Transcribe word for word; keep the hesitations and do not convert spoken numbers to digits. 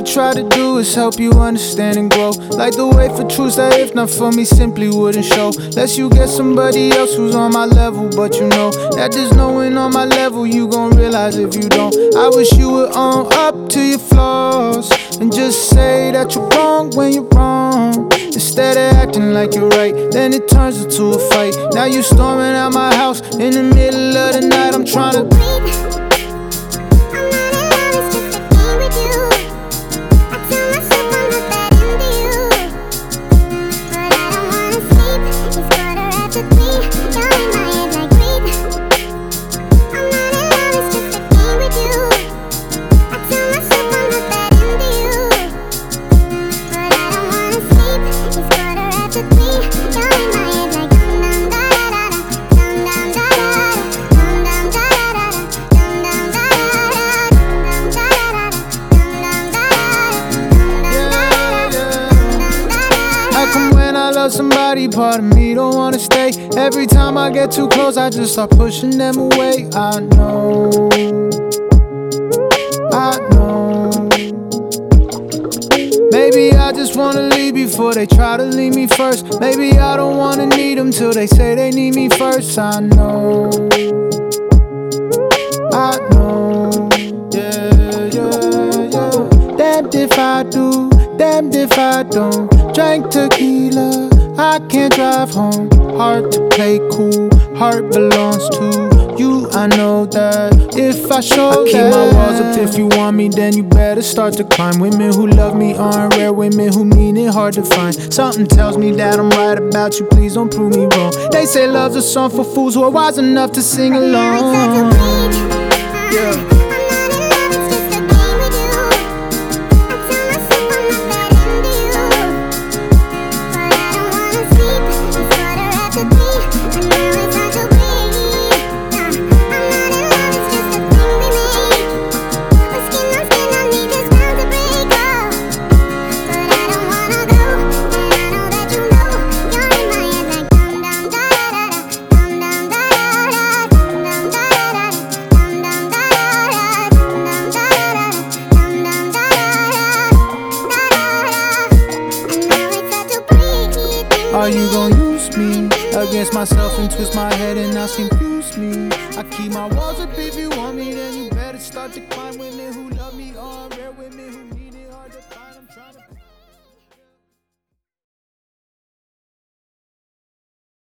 ever try to do is help you understand and grow. Like the way for truths that if not for me simply wouldn't show. Lest you get somebody else who's on my level, but you know that there's no one on my level. You gon' realize if you don't. I wish you would own up to your flaws and just say that you're wrong when you're wrong. Instead of acting like you're right, then it turns into a fight. Now you storming out my house in the middle of the night. I'm trying to somebody, part of me don't wanna stay. Every time I get too close, I just start pushing them away. I know, I know. Maybe I just wanna leave before they try to leave me first. Maybe I don't wanna need them till they say they need me first. I know, I know, yeah, yeah, yeah. Damned if I do, damned if I don't. Drank tequila, I can't drive home. Hard to play cool, heart belongs to you. I know that if I show I keep that. My walls up. If you want me, then you better start to climb. Women who love me aren't rare, women who mean it hard to find. Something tells me that I'm right about you, please don't prove me wrong. They say love's a song for fools who are wise enough to sing along. Yeah. Are you gon' use me against myself and twist my head and now confuse me? I keep my walls up. If you want me, then you better start to climb. Women who